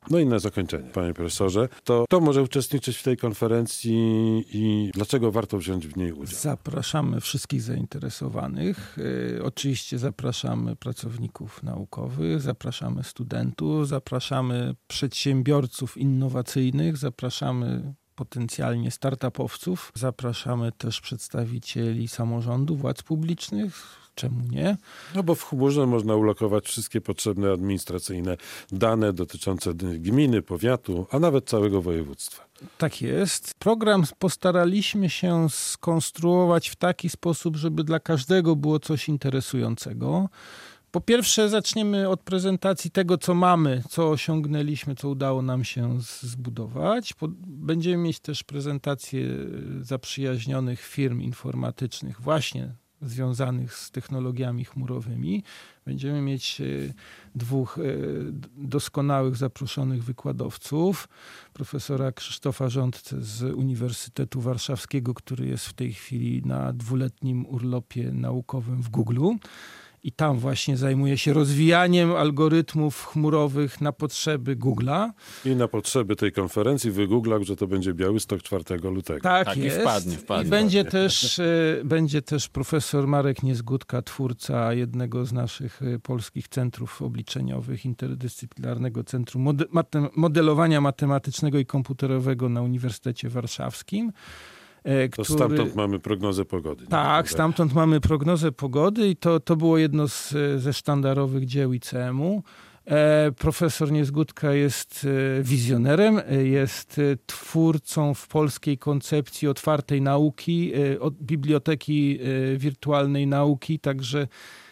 No i na zakończenie, panie profesorze, to kto może uczestniczyć w tej konferencji i dlaczego warto wziąć w niej udział? Zapraszamy wszystkich zainteresowanych. Oczywiście zapraszamy pracowników naukowych, zapraszamy studentów, zapraszamy przedsiębiorców innowacyjnych, zapraszamy potencjalnie startupowców, zapraszamy też przedstawicieli samorządu, władz publicznych. Czemu nie? No bo w Chmurze można ulokować wszystkie potrzebne administracyjne dane dotyczące gminy, powiatu, a nawet całego województwa. Tak jest. Program postaraliśmy się skonstruować w taki sposób, żeby dla każdego było coś interesującego. Po pierwsze zaczniemy od prezentacji tego, co mamy, co osiągnęliśmy, co udało nam się zbudować. Będziemy mieć też prezentację zaprzyjaźnionych firm informatycznych właśnie związanych z technologiami chmurowymi. Będziemy mieć dwóch doskonałych zaproszonych wykładowców. Profesora Krzysztofa Rządce z Uniwersytetu Warszawskiego, który jest w tej chwili na 2-letnim urlopie naukowym w Google'u. I tam właśnie zajmuje się rozwijaniem algorytmów chmurowych na potrzeby Google'a. I na potrzeby tej konferencji wygooglał, że to będzie Białystok 4 lutego. Tak jest. Wpadnie. I będzie też profesor Marek Niezgódka, twórca jednego z naszych polskich centrów obliczeniowych, interdyscyplinarnego Centrum Modelowania Matematycznego i Komputerowego na Uniwersytecie Warszawskim. To stamtąd mamy prognozę pogody. Tak, stamtąd mamy prognozę pogody i to było jedno ze sztandarowych dzieł ICM-u. Profesor Niezgódka jest wizjonerem, jest twórcą w polskiej koncepcji otwartej nauki, biblioteki wirtualnej nauki, także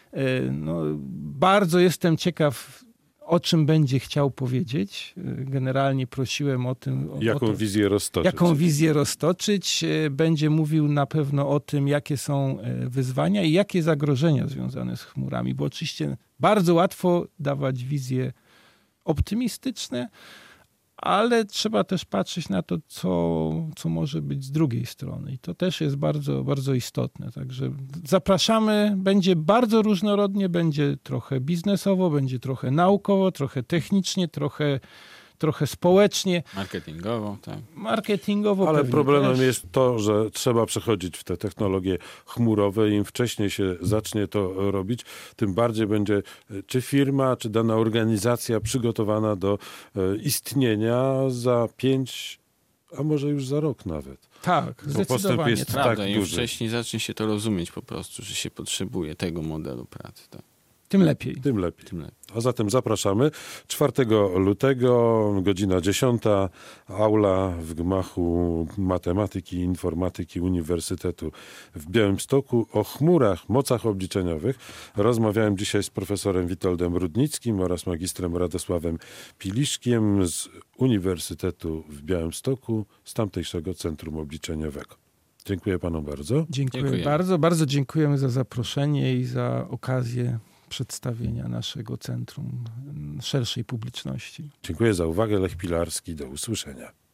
bardzo jestem ciekaw, o czym będzie chciał powiedzieć. Generalnie prosiłem o tym. Jaką wizję roztoczyć. Będzie mówił na pewno o tym, jakie są wyzwania i jakie zagrożenia związane z chmurami, bo oczywiście bardzo łatwo dawać wizje optymistyczne, ale trzeba też patrzeć na to, co może być z drugiej strony. I to też jest bardzo, bardzo istotne. Także zapraszamy. Będzie bardzo różnorodnie, będzie trochę biznesowo, będzie trochę naukowo, trochę technicznie, trochę społecznie. Marketingowo, tak. Ale problemem jest to, że trzeba przechodzić w te technologie chmurowe. Im wcześniej się zacznie to robić, tym bardziej będzie czy firma, czy dana organizacja przygotowana do istnienia za 5, a może już za rok nawet. Tak, zdecydowanie. Jest Prawda, tak im duży. wcześniej zacznie się to rozumieć po prostu, że się potrzebuje tego modelu pracy. Tak. Tym lepiej. Tym lepiej. A zatem zapraszamy. 4 lutego, godzina 10, aula w gmachu Matematyki i Informatyki Uniwersytetu w Białymstoku o chmurach, mocach obliczeniowych. Rozmawiałem dzisiaj z profesorem Witoldem Rudnickim oraz magistrem Radosławem Piliszkiem z Uniwersytetu w Białymstoku, z tamtejszego Centrum Obliczeniowego. Dziękuję panu bardzo. Dziękuję bardzo. Bardzo dziękujemy za zaproszenie i za okazję przedstawienia naszego centrum szerszej publiczności. Dziękuję za uwagę. Lech Pilarski. Do usłyszenia.